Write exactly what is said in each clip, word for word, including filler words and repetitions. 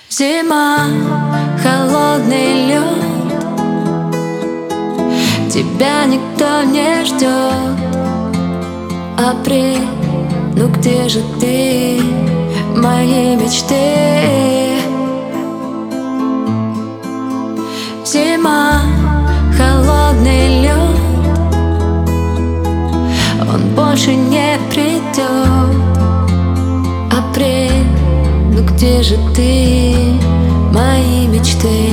Зима, холодный лед, тебя никто не ждет. Апрель, ну где же ты, мои мечты? Зима, холодный лед, он больше не придет. Апрель, ну где же ты, мои мечты?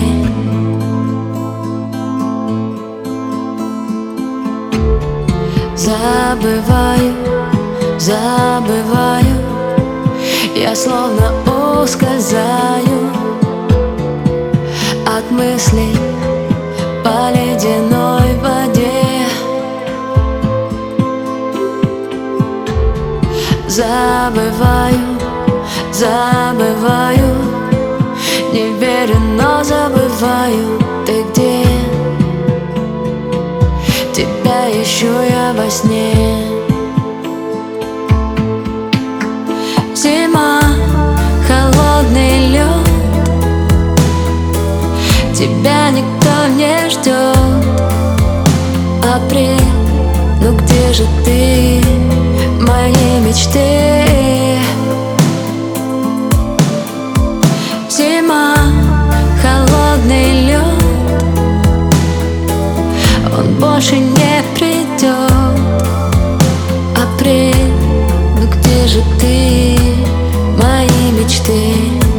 Забываю, забываю, я словно ускользаю от мыслей по ледяной воде. Забываю, забываю, не верю, но забываю. Ты где? Тебя ищу я во сне. Зима, холодный лед, тебя никто не ждет. Апрель, ну где же ты, мои мечты? Зима, холодный лед, он больше не придет. Апрель, ну где же ты, мои мечты?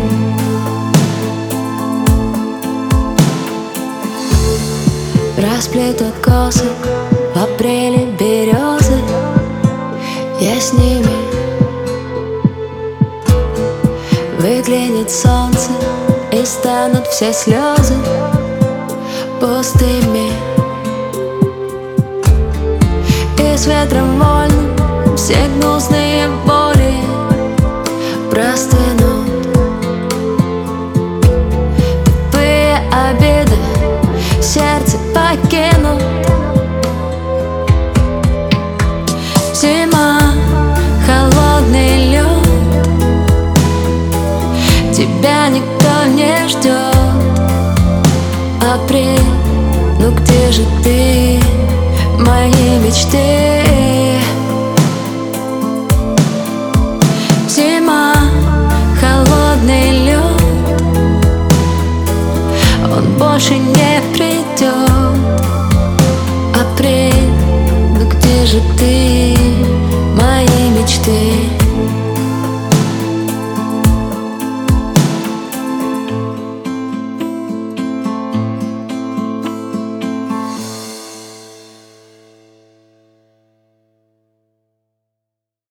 Расплетут косы в апреле березы, я с ними. Выглянет солнце, и станут все слезы пустыми. И с ветром вольным все гнусные боли простынут. Тупые обиды сердце покинут. Зима, холодный лед, тебя никто не ждет. Апрель, ну где же ты, мои мечты?